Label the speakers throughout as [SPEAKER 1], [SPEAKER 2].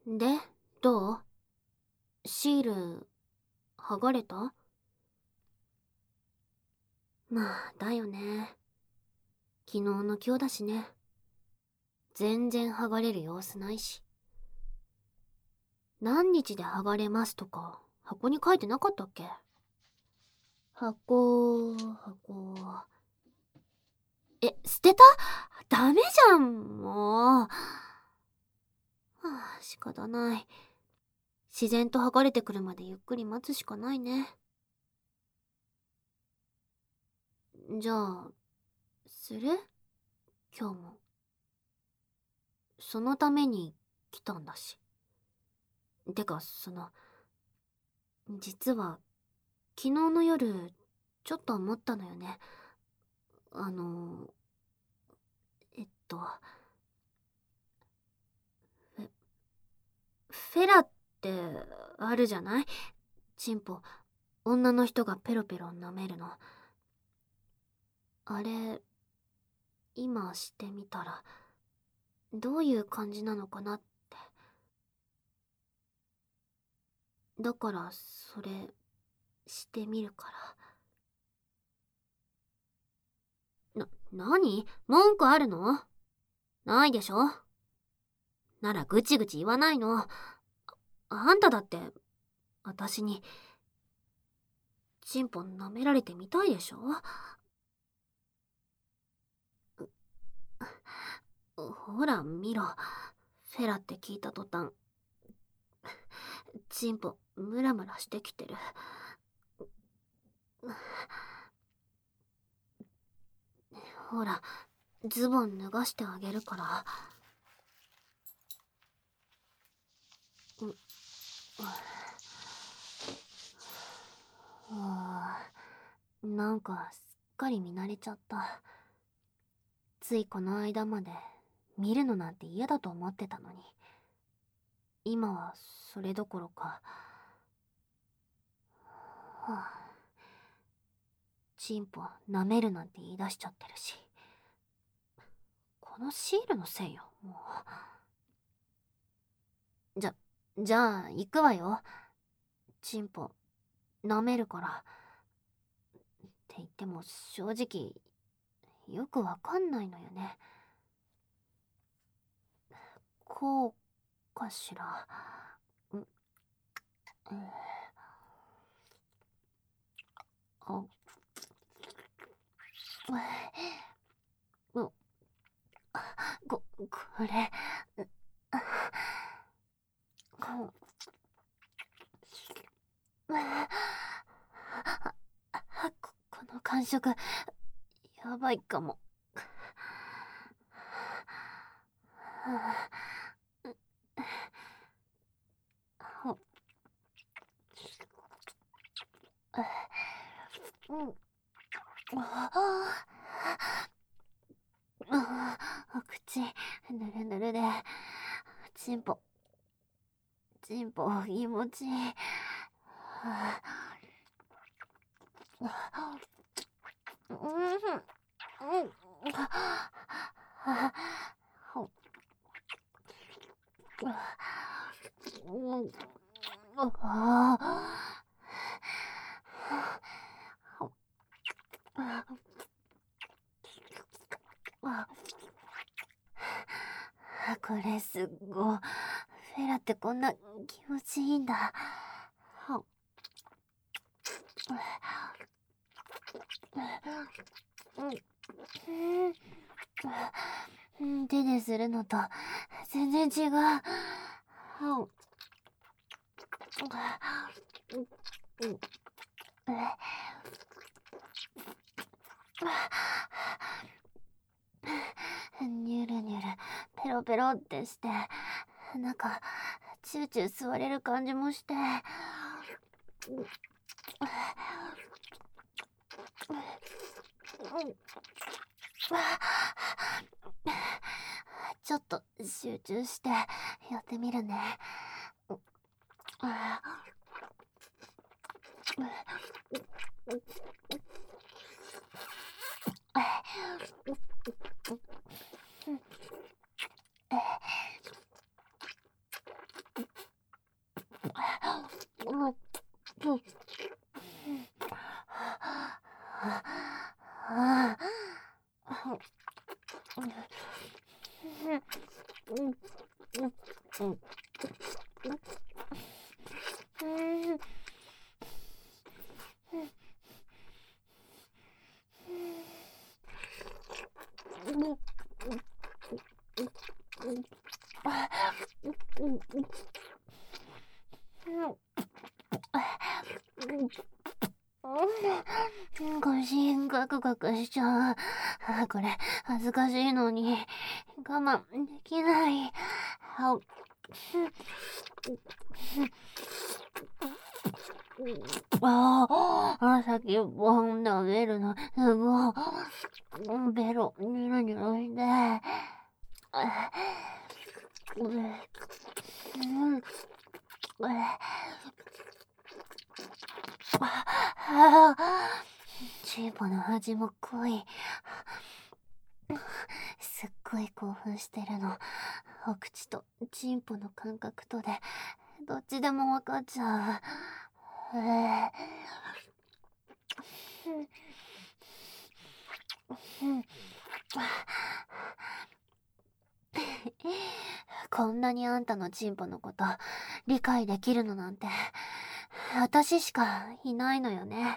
[SPEAKER 1] で、どう？シール、剥がれた？まあ、だよね。昨日の今日だしね。全然剥がれる様子ないし。何日で剥がれますとか、箱に書いてなかったっけ？箱。捨てた？ダメじゃん、もう。はあ、仕方ない。自然と剥がれてくるまでゆっくり待つしかないね。じゃあ、する？今日も。そのために来たんだし。てか、実は、昨日の夜、ちょっと思ったのよね。あの、えっと、フェ、フェラってあるじゃない？チンポ、女の人がペロペロ舐めるの。あれ、今してみたら、どういう感じなのかなって。だから、それ、してみるから。何？文句あるの？ないでしょ？ならぐちぐち言わないの。あんただって、私に、チンポ舐められてみたいでしょ？ほら、見ろ。フェラって聞いた途端、チンポ、ムラムラしてきてる。ほら、ズボン脱がしてあげるから。なんか、すっかり見慣れちゃった。ついこの間まで、見るのなんて嫌だと思ってたのに。今は、それどころか。チンポ、舐めるなんて言い出しちゃってるし。このシールのせいよ、もう。じゃあ、行くわよ。チンポ、舐めるから。って言っても、正直、よくわかんないのよね。こうかしら。あ、これ、この感触、やばいかも。口、ぬるぬるで、チンポ、気持ちいい。これすっごい。フェラってこんな気持ちいいんだ。手でするのと全然違う。ニュルニュルペロペロってして、なんかチューチュー吸われる感じもして、ちょっと集中してやってみるね。 腰ガクガクしちゃう。これ恥ずかしいのに我慢できない。先っぽ舐めるのすごい。ベロニュルニュルして。チンポの味も濃い。すっごい興奮してるの。お口とチンポの感覚とでどっちでも分かっちゃう。こんなにあんたのチンポのこと理解できるのなんて私しかいないのよね。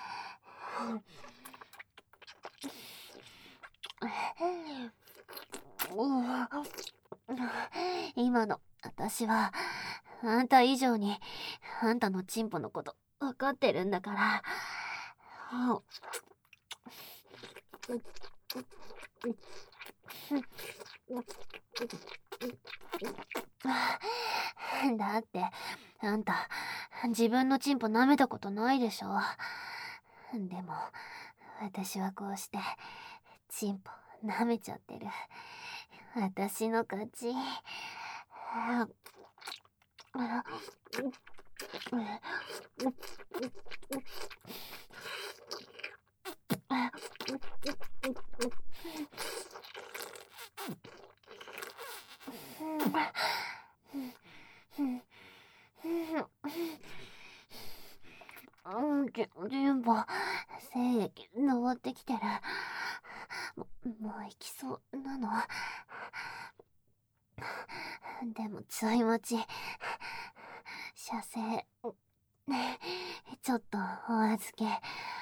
[SPEAKER 1] 今の私はあんた以上にあんたのチンポのこと分かってるんだから。だってあんた自分のチンポ舐めたことないでしょ。でも私はこうしてチンポ舐めちゃってる。私の勝ち。全部精液登ってきてる。もう行きそうなの。でもちょい待ち。射精ちょっとお預け。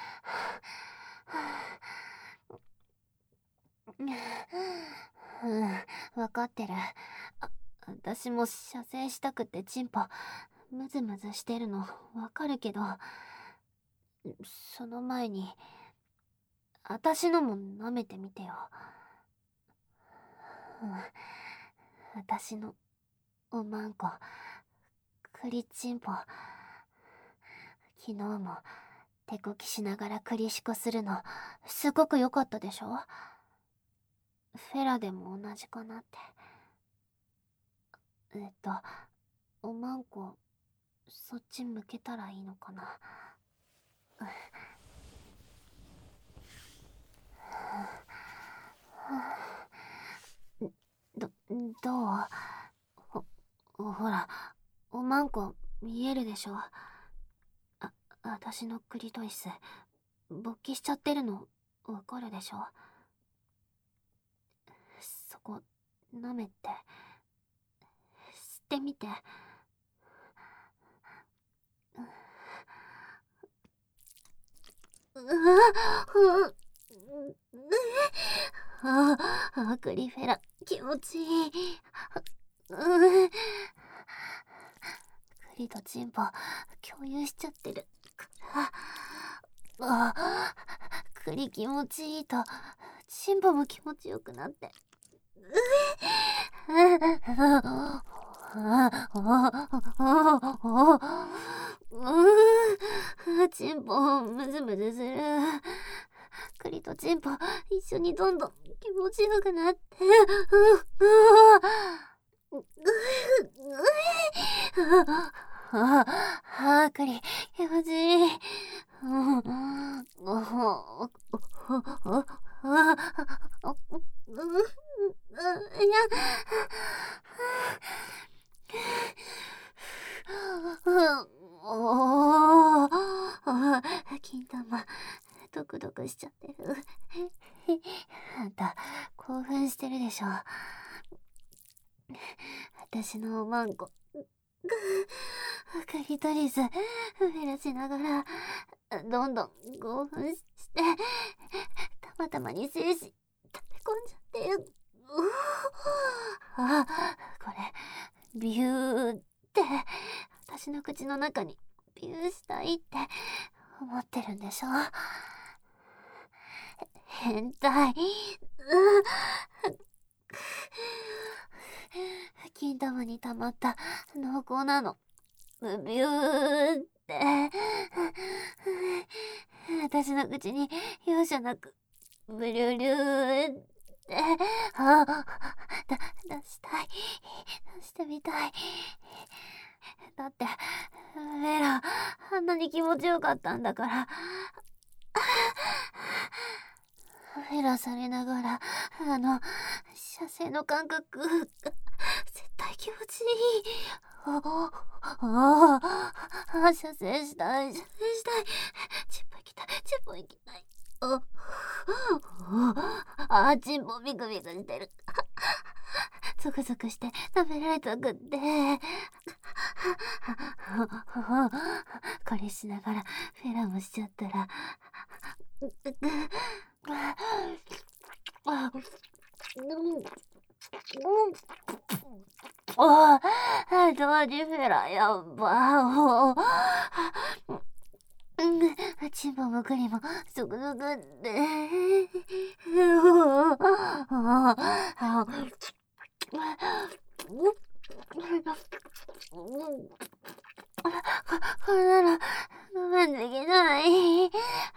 [SPEAKER 1] 分かってる。私も射精したくてチンポムズムズしてるの分かるけど、その前に私のも舐めてみてよ。私のおまんこ栗チンポ、昨日も手こきしながらクリシコするのすごく良かったでしょ。フェラでも同じかなって。おまんこそっち向けたらいいのかな。どう？ほら、おまんこ見えるでしょ。私のクリトリス勃起しちゃってるのわかるでしょ。そこ舐めて吸ってみて。クリフェラ気持ちいい。クリとチンポ共有しちゃってるから。クリ気持ちいいとチンポも気持ちよくなって。チンポムズムズする。クリとチンポ一緒にどんどん気持ちよくなって。クリ気持ちいい。いや金玉ドクドクしちゃってる。あんた興奮してるでしょ。 私のおまんこ。クリトリス、フェラしながら、どんどん興奮して、たまたまに精子、食べ込んじゃってる。あ、これ、ビューって、私の口の中にビューしたいって思ってるんでしょ。変態。金玉に溜まった濃厚なの。ビューって。私の口に容赦なく、ブリュリューって。出したい。出してみたい。だって、メラ、あんなに気持ちよかったんだから。フェラされながら、射精の感覚が、絶対気持ちいい。射精したい、射精したい。チッポ行きたい、チッポ行きたい。チンポビクビクしてる。ゾクゾクして食べられたくって。これしながらフェラもしちゃったら、同時フェラやっば。チンポもクリもゾクゾクって。これなら我慢できない。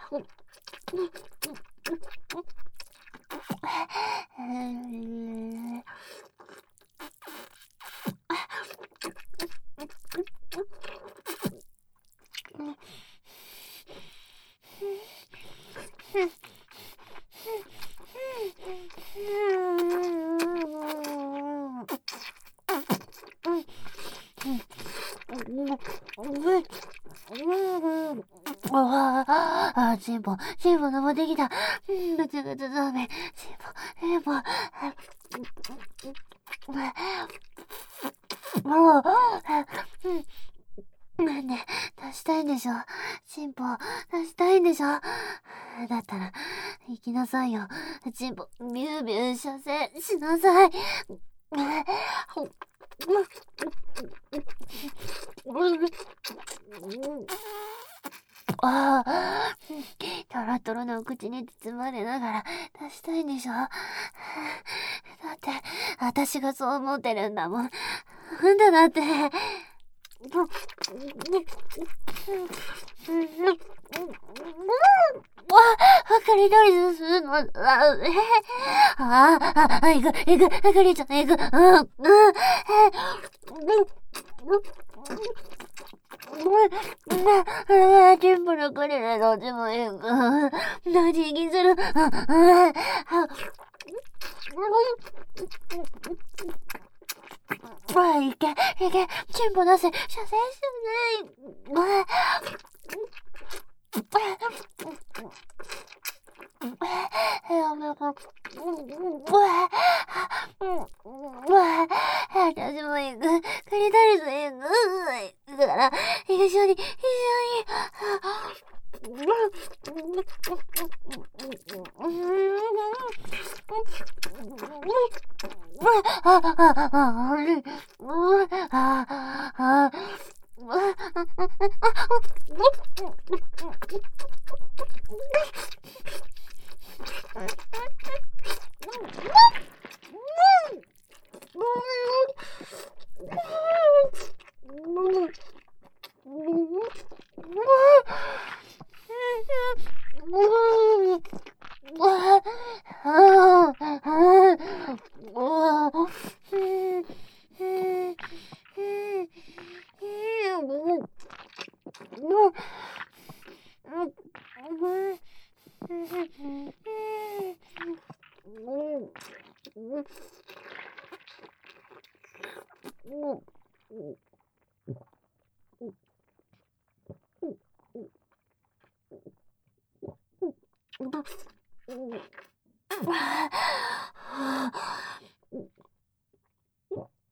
[SPEAKER 1] チンポ登ってきた。ぐつぐつダメ。チンポ。なんで、出したいんでしょ。チンポ、出したいんでしょ。だったら、行きなさいよ。チンポ、ビュービュー射精しなさい。トロトロのお口に包まれながら出したいんでしょ。だって、私がそう思ってるんだもん。うんだって。クリトリスするの。行く、クリちゃん、行く。チンポのクリでどっちも行く。どっち行きする。いけ、チンポ出せ、射精してね。やめろ。私も行く。クリトリス行く。だから、一緒に。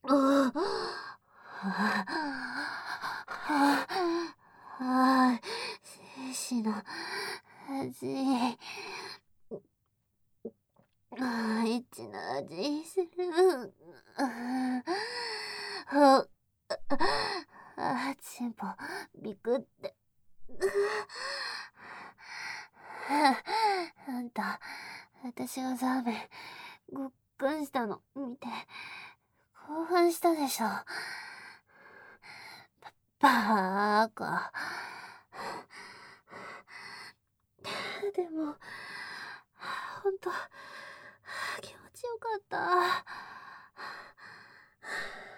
[SPEAKER 1] ああ、精子の味。エッチな味する。チンポ、ビクって。あんた、私がザーメン、ごっくんしたの見て、興奮したでしょ。バーカ。でも、ほんと、気持ちよかった。